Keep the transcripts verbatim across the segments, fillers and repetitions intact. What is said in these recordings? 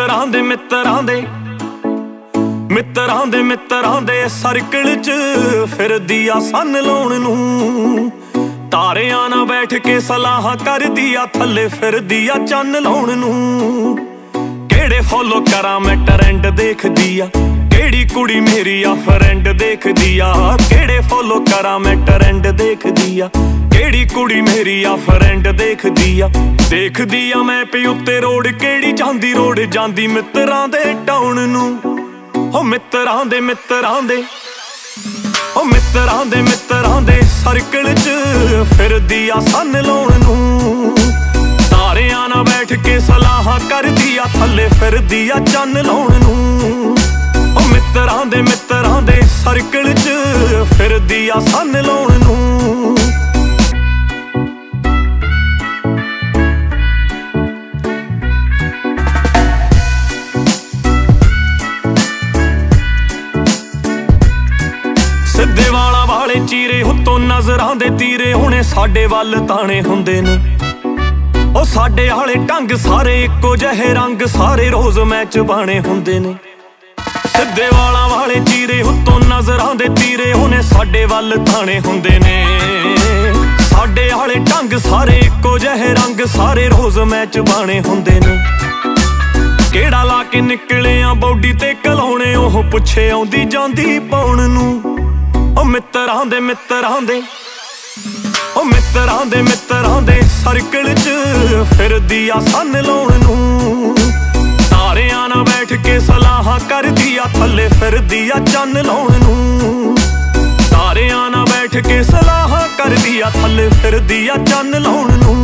ਮਿੱਤਰਾਂ ਦੇ ਮਿੱਤਰਾਂ ਦੇ ਮਿੱਤਰਾਂ ਦੇ ਮਿੱਤਰਾਂ ਦੇ ਸਰਕਲ 'ਚ ਫਿਰਦੀ ਆ ਸੰਨ ਲਾਉਣ ਨੂੰ। ਤਾਰਿਆਂ ਨਾਲ ਬੈਠ ਕੇ ਸਲਾਹਾਂ ਕਰਦੀ ਆ, ਥੱਲੇ ਫਿਰਦੀ ਆ ਚੰਨ ਲਾਉਣ ਨੂੰ। ਕਿਹੜੇ ਫੋਲੋ ਕਰਾਂ ਮੈਂ ਟਰੈਂਡ ਦੇਖਦੀ ਆ, ਕਿਹੜੀ ਕੁੜੀ ਮੇਰੀ ਆ ਫਰੈਂਡ ਦੇਖਦੀ ਆ। ਕਿਹੜੇ ਫੋਲੋ ਕਰਾਂ ਮੈਂ ਟਰੈਂਡ ਦੇਖਦੀ ਆ, ਕਿਹੜੀ ਕੁੜੀ ਮੇਰੀ ਆ ਫਰੈਂਡ ਦੇਖਦੀ ਆ। ਦੇਖਦੀ ਆ ਮੈਂ ਪਈ ਉੱਤੇ ਰੋਡ, ਕਿਹੜੀ ਜਾਂਦੀ ਰੋਡ ਜਾਂਦੀ ਮਿੱਤਰਾਂ ਦੇ ਟਾਉਣ ਨੂੰ। ਹੋ ਮਿੱਤਰਾਂ ਦੇ ਮਿੱਤਰਾਂ ਦੇ ਹੋ ਮਿੱਤਰਾਂ ਦੇ ਮਿੱਤਰਾਂ ਦੇ ਸਰਕਲ 'ਚ ਫਿਰਦੀ ਆ ਸੰਨ ਲਾਉਣ ਨੂੰ। ਤਾਰਿਆਂ ਨਾਲ ਬੈਠ ਕੇ ਸਲਾਹਾਂ ਕਰਦੀ ਆ, ਥੱਲੇ ਫਿਰਦੀ ਆ ਚੰਨ ਲਾਉਣ ਨੂੰ। ਹੋ ਮਿੱਤਰਾਂ ਦੇ ਮਿੱਤਰਾਂ ਦੇ ਸਰਕਲ 'ਚ ਫਿਰਦੀ ਆ ਸੰਨ ਲਾਉਣ ਨੂੰ। ਸਿੱਧੇ ਵਾਲਾਂ ਵਾਲੇ ਚੀਰੇ ਉੱਤੋਂ ਨਜ਼ਰਾਂ ਦੇ ਤੀਰੇ ਹੁਣੇ ਸਾਡੇ ਵੱਲ ਤਾਣੇ ਹੁੰਦੇ ਨੇ। ਉਹ ਸਾਡੇ ਵਾਲੇ ਢੰਗ ਸਾਰੇ ਇੱਕੋ ਜਿਹੇ ਰੰਗ, ਸਾਰੇ ਰੋਜ਼ ਮੈਚ ਬਾਣੇ ਹੁੰਦੇ ਨੇ। ਸਿੱਧੇ ਵਾਲਾਂ ਵਾਲੇ ਚੀਰੇ ਉੱਤੋਂ ਨਜ਼ਰਾਂ ਦੇ ਤੀਰੇ ਹੁਣੇ ਸਾਡੇ ਵੱਲ ਤਾਣੇ ਹੁੰਦੇ ਨੇ। ਸਾਡੇ ਵਾਲੇ ਢੰਗ ਸਾਰੇ ਇੱਕੋ ਜਿਹੇ ਰੰਗ, ਸਾਰੇ ਰੋਜ਼ ਮੈਚ ਬਾਣੇ ਹੁੰਦੇ ਨੇ। ਕਿਹੜਾ ਲਾ ਕੇ ਨਿਕਲੇ ਆ ਬੌਡੀ ਤੇ ਕਲਾਉਣੇ, ਉਹ ਪੁੱਛੇ ਆਉਂਦੀ ਜਾਂਦੀ ਪਾਉਣ ਨੂੰ। ਉਹ ਮਿੱਤਰਾਂ ਦੇ ਮਿੱਤਰਾਂ ਦੇ ਉਹ ਮਿੱਤਰਾਂ ਦੇ ਮਿੱਤਰਾਂ ਦੇ ਸਰਕਲ 'ਚ ਫਿਰਦੀ ਆ ਸੰਨ ਲਾਉਣ ਨੂੰ। ਤਾਰਿਆਂ ਨਾਲ ਬੈਠ ਕੇ ਸਲਾਹਾਂ ਕਰਦੀ ਆ, ਥੱਲੇ ਫਿਰਦੀ ਆ ਚੰਨ ਲਾਉਣ ਨੂੰ। ਤਾਰਿਆਂ ਨਾਲ ਬੈਠ ਕੇ ਸਲਾਹਾਂ ਕਰਦੀ ਆ, ਥੱਲੇ ਫਿਰਦੀ ਆ ਚੰਨ ਲਾਉਣ ਨੂੰ।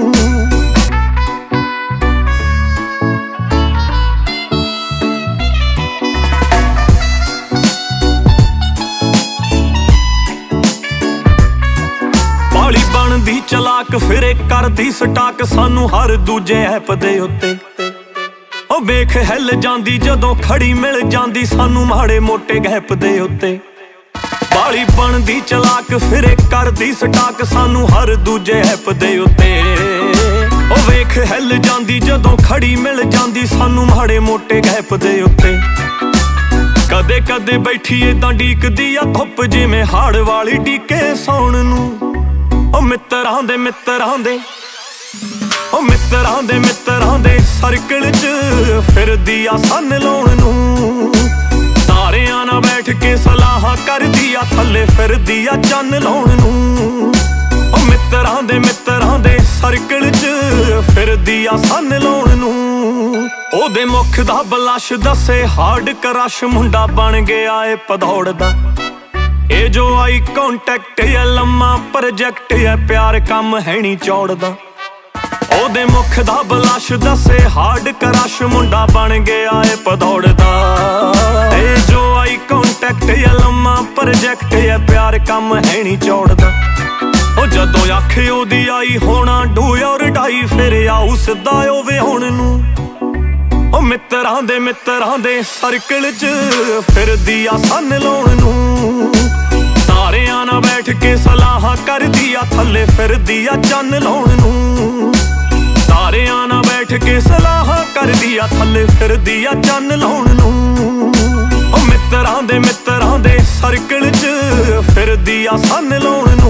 ਬਣਦੀ ਚਲਾਕ ਫਿਰੇ ਕਰਦੀ ਸਟਾਕ ਸਾਨੂੰ ਹਰ ਦੂਜੇ ਐਪ ਦੇ ਉੱਤੇ। ਉਹ ਵੇਖ ਹਿੱਲ ਜਾਂਦੀ ਜਦੋਂ ਖੜੀ ਮਿਲ ਜਾਂਦੀ ਸਾਨੂੰ ਮਾੜੇ ਮੋਟੇ ਗੈਪ ਦੇ ਉੱਤੇ। ਬਾਲੀ ਬਣਦੀ ਚਲਾਕ ਫਿਰੇ ਕਰਦੀ ਸਟਾਕ ਸਾਨੂੰ ਹਰ ਦੂਜੇ ਐਪ ਦੇ ਉੱਤੇ। ਉਹ ਵੇਖ ਹਿੱਲ ਜਾਂਦੀ ਜਦੋਂ ਖੜੀ ਮਿਲ ਜਾਂਦੀ ਸਾਨੂੰ ਮਾੜੇ ਮੋਟੇ ਗੈਪ ਦੇ ਉੱਤੇ। ਕਦੇ ਕਦੇ ਬੈਠੀ ਏਦਾਂ ਡੀਕਦੀ ਆ ਧੁੱਪ, ਜਿਵੇਂ ਹਾੜ ਵਾਲੀ ਡੀਕੇ ਸੌਣ ਨੂੰ। ਉਹ ਮਿੱਤਰਾਂ ਦੇ ਮਿੱਤਰਾਂ ਦੇ ਉਹ ਮਿੱਤਰਾਂ ਦੇ ਮਿੱਤਰਾਂ ਦੇ ਸਰਕਲ 'ਚ ਫਿਰਦੀ ਆ ਸੰਨ ਲਾਉਣ ਨੂੰ। ਤਾਰਿਆਂ ਨਾਲ ਬੈਠ ਕੇ ਸਲਾਹਾਂ ਕਰਦੀ ਆ, ਥੱਲੇ ਫਿਰਦੀ ਆ ਚੰਨ ਲਾਉਣ ਨੂੰ। ਉਹ ਮਿੱਤਰਾਂ ਦੇ ਮਿੱਤਰਾਂ ਦੇ ਸਰਕਲ 'ਚ ਫਿਰਦੀ ਆ ਸੰਨ ਲਾਉਣ ਨੂੰ। ਉਹਦੇ ਮੁਖ ਦਾ ਬਲਸ਼ ਦੱਸੇ ਹਾਰਡ ਕਰਸ਼, ਮੁੰਡਾ ਬਣ ਗਿਆ ਏ ਭਦੌੜ ਦਾ। ਇਹ ਜੋ ਆਈ ਕੰਟੈਕਟ ਹੈ ਲੰਮਾ ਪ੍ਰੋਜੈਕਟ ਹੈ, ਪਿਆਰ ਕੰਮ ਹੈ ਨੀ ਚੌੜਦਾ। ਉਹਦੇ ਮੁਖ ਦਾ ਬਲਸ਼ ਦੱਸੇ ਹਾਰਡ ਕਰਸ਼, ਮੁੰਡਾ ਬਣ ਗਿਆ ਏ ਭਦੌੜ ਦਾ। ਇਹ ਜੋ ਆਈ ਕੰਟੈਕਟ ਹੈ ਲੰਮਾ ਪ੍ਰੋਜੈਕਟ ਹੈ, ਪਿਆਰ ਕੰਮ ਹੈ ਨੀ ਚੌੜਦਾ। ਉਹ ਜਦੋਂ ਅੱਖ ਉਹਦੀ ਆਈ ਹੋਣਾ ਡੂ ਔਰ ਡਾਈ, ਫਿਰ ਆਉ ਸਿੱਧਾ ਉਹ ਵਿਆਹੁਣ ਨੂੰ। ਉਹ ਮਿੱਤਰਾਂ ਦੇ ਮਿੱਤਰਾਂ ਦੇ ਸਰਕਲ 'ਚ ਫਿਰਦੀ ਆ ਸੰਨ ਲਾਉਣ ਨੂੰ। ਤਾਰਿਆਂ ਨਾਲ ਬੈਠ ਕੇ ਸਲਾਹਾਂ ਕਰਦੀ ਆ, ਥੱਲੇ ਫਿਰਦੀ ਆ ਚੰਨ ਲਾਉਣ ਨੂੰ। ਤਾਰਿਆਂ ਨਾਲ ਬੈਠ ਕੇ ਸਲਾਹਾਂ ਕਰਦੀ ਆ, ਥੱਲੇ ਫਿਰਦੀ ਆ ਚੰਨ ਲਾਉਣ ਨੂੰ। ਉਹ ਮਿੱਤਰਾਂ ਦੇ ਮਿੱਤਰਾਂ ਦੇ ਸਰਕਲ 'ਚ ਫਿਰਦੀ ਆ ਸੰਨ ਲਾਉਣ ਨੂੰ।